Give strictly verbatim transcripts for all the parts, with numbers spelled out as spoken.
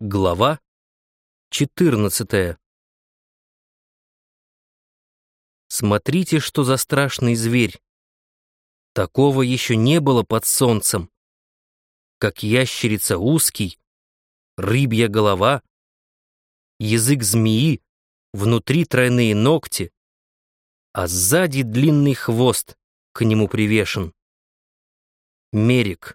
Глава четырнадцатая. Смотрите, что за страшный зверь. Такого еще не было под солнцем. Как ящерица узкий, рыбья голова, язык змеи, внутри тройные ногти, а сзади длинный хвост к нему привешен. Мерик.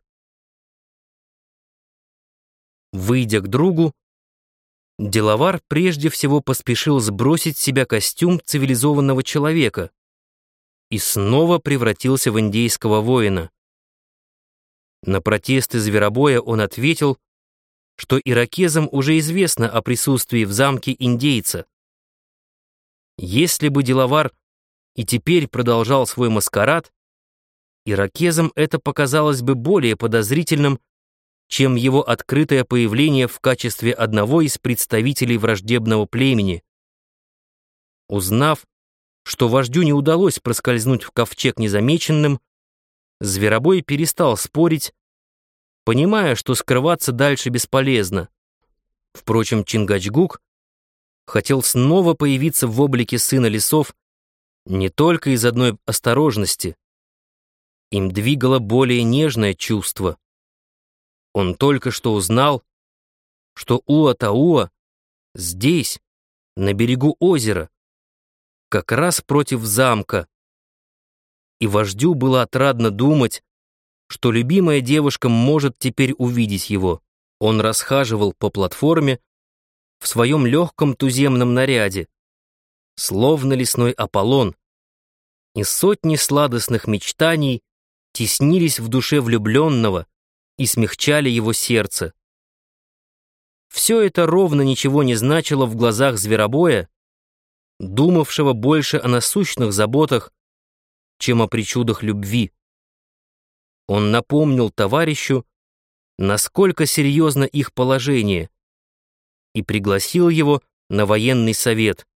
Выйдя к другу, деловар прежде всего поспешил сбросить с себя костюм цивилизованного человека и снова превратился в индейского воина. На протесты зверобоя он ответил, что иракезам уже известно о присутствии в замке индейца. Если бы деловар и теперь продолжал свой маскарад, иракезам это показалось бы более подозрительным, чем его открытое появление в качестве одного из представителей враждебного племени. Узнав, что вождю не удалось проскользнуть в ковчег незамеченным, зверобой перестал спорить, понимая, что скрываться дальше бесполезно. Впрочем, Чингачгук хотел снова появиться в облике сына лесов не только из одной осторожности. Им двигало более нежное чувство. Он только что узнал, что Уа-Тауа здесь, на берегу озера, как раз против замка. И вождю было отрадно думать, что любимая девушка может теперь увидеть его. Он расхаживал по платформе в своем легком туземном наряде, словно лесной Аполлон, и сотни сладостных мечтаний теснились в душе влюбленного и смягчали его сердце. Все это ровно ничего не значило в глазах зверобоя, думавшего больше о насущных заботах, чем о причудах любви. Он напомнил товарищу, насколько серьезно их положение, и пригласил его на военный совет.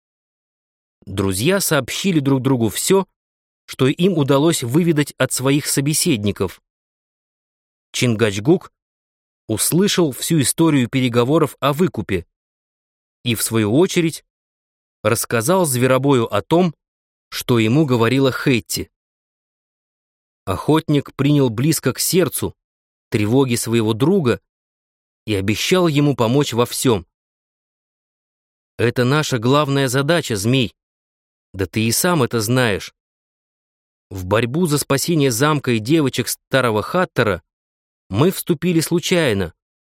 Друзья сообщили друг другу все, что им удалось выведать от своих собеседников. Чингачгук услышал всю историю переговоров о выкупе и, в свою очередь, рассказал зверобою о том, что ему говорила Хэтти. Охотник принял близко к сердцу тревоги своего друга и обещал ему помочь во всем. «Это наша главная задача, Змей. Да ты и сам это знаешь. В борьбу за спасение замка и девочек старого Хаттера мы вступили случайно.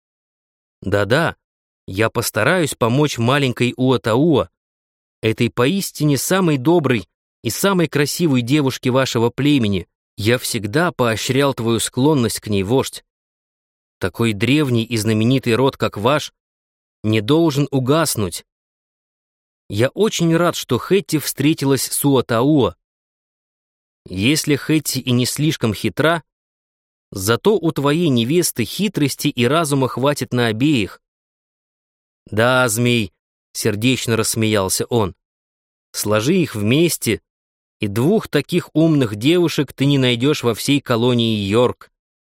Да-да, я постараюсь помочь маленькой Уа-Тауа, этой поистине самой доброй и самой красивой девушке вашего племени. Я всегда поощрял твою склонность к ней, вождь. Такой древний и знаменитый род, как ваш, не должен угаснуть. Я очень рад, что Хэтти встретилась с Уа-Тауа. Если Хэтти и не слишком хитра, зато у твоей невесты хитрости и разума хватит на обеих. Да, Змей, сердечно рассмеялся он, сложи их вместе, и двух таких умных девушек ты не найдешь во всей колонии Йорк.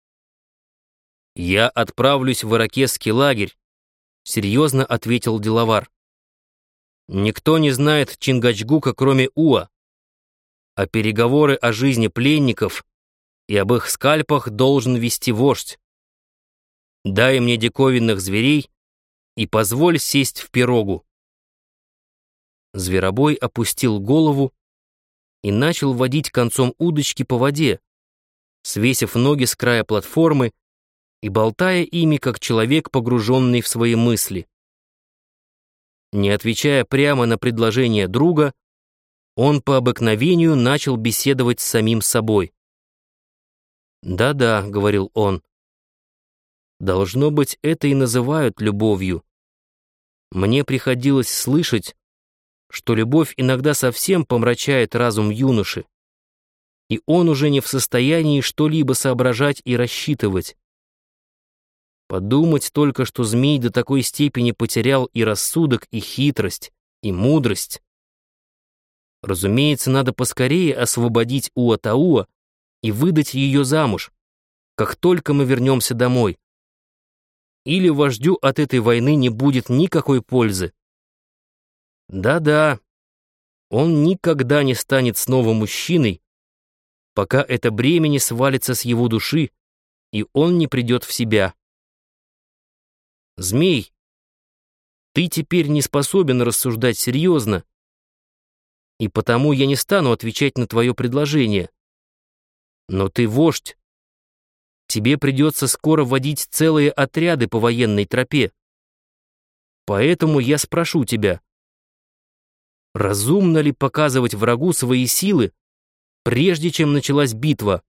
Я отправлюсь в иракезский лагерь, серьезно ответил деловар. Никто не знает Чингачгука, кроме Уа, а переговоры о жизни пленников и об их скальпах должен вести вождь. Дай мне диковинных зверей и позволь сесть в пирогу. Зверобой опустил голову и начал водить концом удочки по воде, свесив ноги с края платформы и болтая ими, как человек, погруженный в свои мысли. Не отвечая прямо на предложение друга, он по обыкновению начал беседовать с самим собой. «Да-да», — говорил он, — «должно быть, это и называют любовью. Мне приходилось слышать, что любовь иногда совсем помрачает разум юноши, и он уже не в состоянии что-либо соображать и рассчитывать. Подумать только, что змей до такой степени потерял и рассудок, и хитрость, и мудрость. Разумеется, надо поскорее освободить Уа-Тауа и выдать ее замуж, как только мы вернемся домой. или вождю от этой войны не будет никакой пользы. Да-да, он никогда не станет снова мужчиной, пока это бремя не свалится с его души, и он не придет в себя. Змей, ты теперь не способен рассуждать серьезно, и потому я не стану отвечать на твое предложение. Но ты вождь. Тебе придется скоро водить целые отряды по военной тропе. Поэтому я спрошу тебя, разумно ли показывать врагу свои силы, прежде чем началась битва?